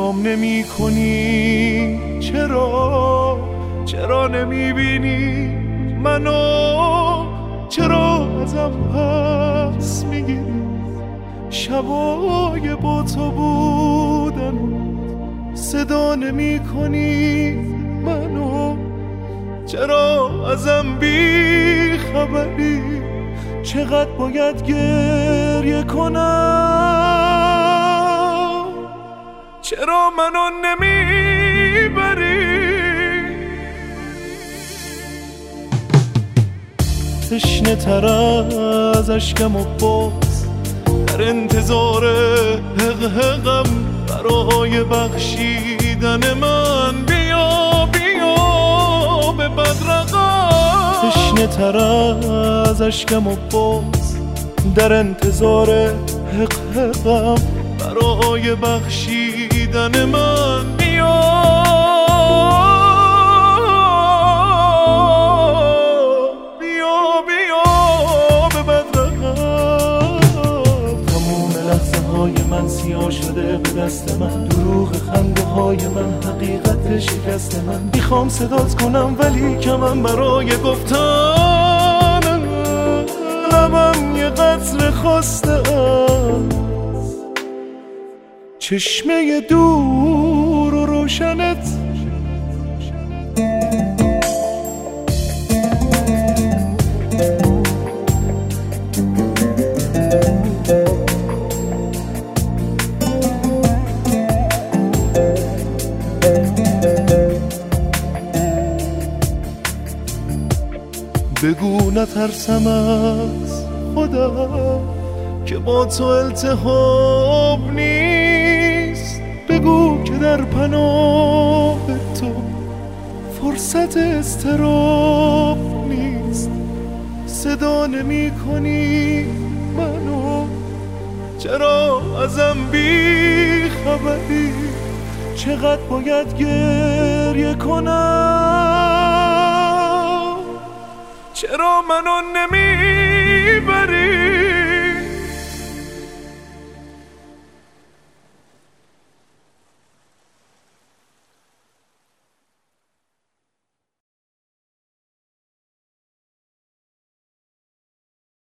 نگام نمی کنی؟ چرا نمی بینی منو؟ چرا ازم پس میگیری؟ شبای با تو بودن صدا نمی کنی منو؟ چرا ازم بی خبری؟ چقدر باید گریه کنم؟ چرا منو نمیبری؟ تشنه تر از اشکم و باز در انتظار حقم برای بخشیدن من. بیا به بدرقم. تشنه تر از اشکم و باز در انتظار حقم برای بخشیدن من. بیا به بدرقم. تموم لحظه های من سیاه شده به دست من، دروغ خنده های من حقیقت شکست من. میخوام صدات کنم ولی کمم برای گفتن، لبم یه قطره خواسته است. چشمه دور و روشنت بگو نترسم از خودم که با تو التهاب نیست. بگو که در پناه تو فرصت اضطراب نیست. صدا نمی کنی منو؟ چرا ازم بی خبری؟ چقدر باید گریه کنم؟ چرا منو نمیبری؟